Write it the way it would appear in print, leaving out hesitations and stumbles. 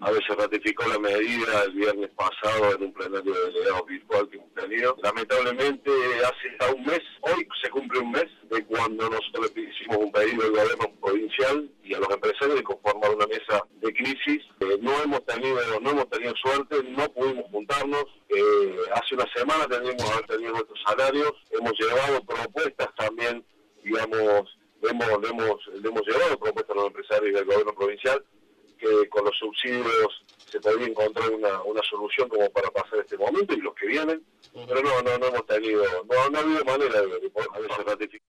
A ver, se ratificó la medida el viernes pasado en un plenario de delegados virtual que hemos tenido. Lamentablemente, hace ya un mes, hoy se cumple un mes, de cuando nosotros hicimos un pedido al gobierno provincial y a los empresarios de conformar una mesa de crisis. No hemos tenido suerte, no pudimos juntarnos. Hace una semana tendríamos que haber tenido nuestros salarios. Hemos llevado propuestas también, digamos, le hemos llevado propuestas a los empresarios del gobierno provincial, que con los subsidios se podría encontrar una solución como para pasar este momento y los que vienen, pero no hemos tenido, no ha habido manera de poder ratificar.